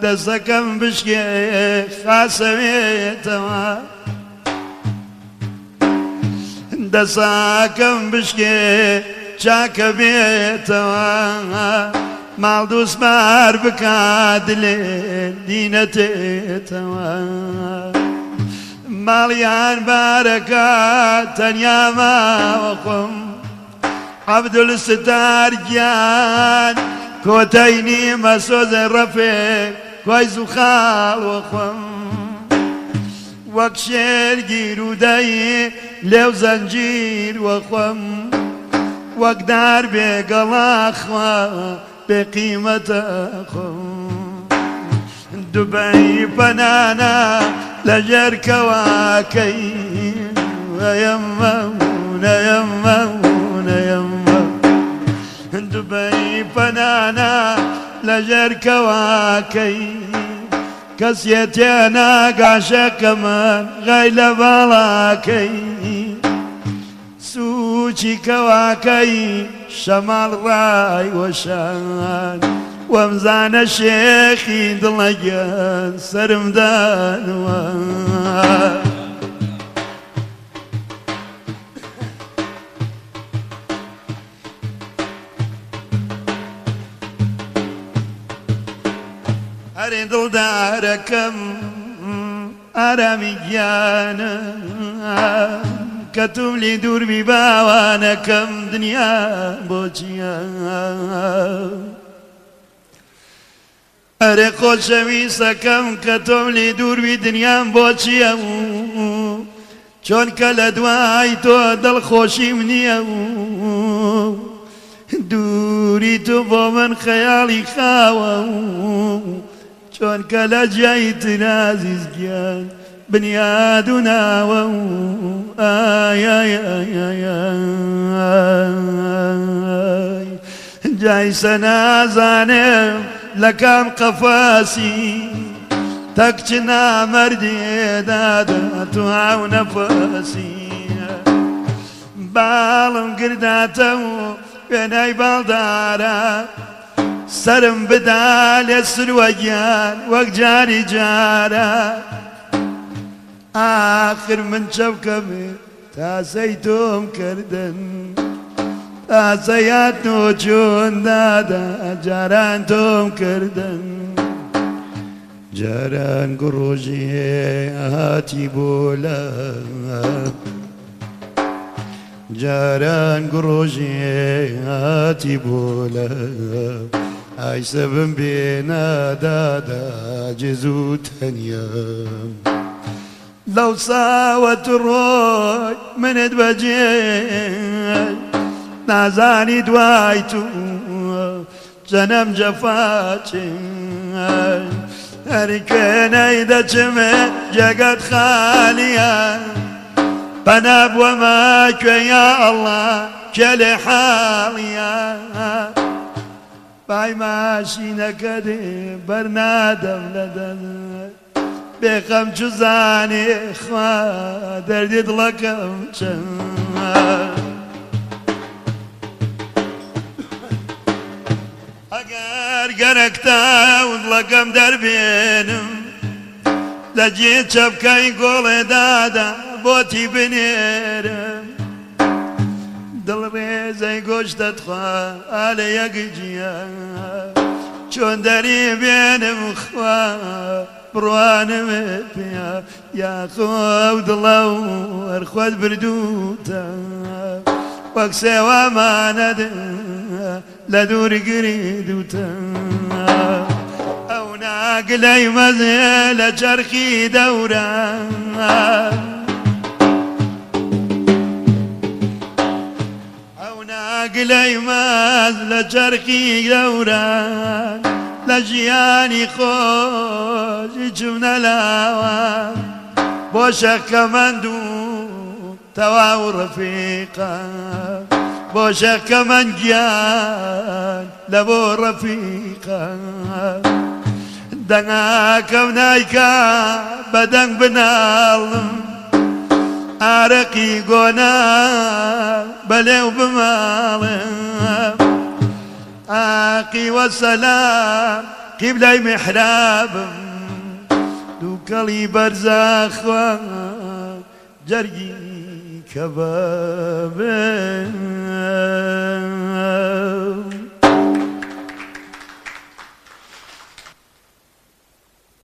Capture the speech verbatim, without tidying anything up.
دەستەکەم بشکێ خاسەوێتەوە دەساکەم بشکێ چاکە بێتەوە ماڵ دووسمار بکات لێ دینەتێتەوە ماڵیان بارەکە تەنیا ماوە خۆم عەبدولستار گیان کۆتەی نیمە سۆزە ڕەفێک کوای زوخاوە خۆم وەک شێرگیر و دەی لێو زەنجیر وەخۆم وەک دار بێگەڵاخوا بێ قیمەتە خۆم دوبەی پەنانە لە ژێرکەواکەی ئەیەممەون ئەیەممەون ئەیەممەون دوبەی پەنانە لە ژێرکەواکەی کەسێ تێناگاشەکە من غەی لە باڵاکەی سوچی کەواکەی شەماڵ ڕای وەشان وەمزانە شێخی دڵەگەن سەرم دانوە هەرێ دڵدارەکەم ئارامی گیانە کە توم لی دووربی باوانەکەم دنیا بۆچیە ئەرێ خۆشەویستەکەم کە تۆم لی دووربی دنیام بۆچیە چۆن کە لە دوای تۆ دڵخۆشیم نییە دووری تۆ بۆ من خەیاڵی خاوە چۆن کە لە جای ترازیز گیان بنیاد و ناوە ئای ئای ئای جایسە نازانێم لە کام قەفاسی تەکچ نامەردێدادە تو هاو نەفەسی باڵم گرداتە و وێنای باڵدارە سرم بدا لێ سروەگیان وەک جاری جارە ئاخر من چەوکە بێ تاسەی تۆم کردن تاسەیات تۆ چۆن دادا جاران تۆم کردن جاران گڕۆژی هاتی بۆ لە جاران گڕۆژی هاتی بۆ لە ئای سەبم بێنادادا جێز و تەنیا لەو ساوەت ڕۆی منت بەجێ نازانی دوای تو جەنەم جەفاچێ هەریکێنەی دەچمێ جێگەت خالیە پەنا بووەمە کوێ یا ئەڵڵا کێ لێ حاڵیە پای ماشینەکە دێ بەرنادەم لە دەن بێخەم چوزانێ خوا دەردی دڵەکەم چەند ئەگەر گەرەکتا و دڵەکەم دەربێنم لە جێ چەپکەی گۆڵێدادا بۆتی بنێرم دڵڕێزەی گۆشتت خوا ئالە یەکجیە چۆن دەری بێنم خوا بڕوانمت پێە یاخۆ ئەو دڵە و هەرخوات بردووتە وەک سێوامانەد لە دووری گریدوتە ئەو ناگلەی مەزێ لە چەرخی دەورە گلەی ماز لە چەرخی گەورە لە ژیانی خۆشی چوونە لاوە بۆ شەکەمەند و تەواو ڕەفیقە بۆ شەکەمەند گیان لە بۆ ڕەفیقە دەنگاکەم نایکا بەدەنگ بناڵم ئارەقی گۆنا بەلێو بماڵێ ئاقی وەسەلام قبلەی محرابم دووکەڵی بەرزەخوا جەرگی کەبابێ